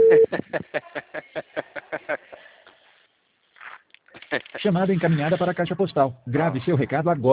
Chamada encaminhada para a caixa postal. Grave seu recado agora.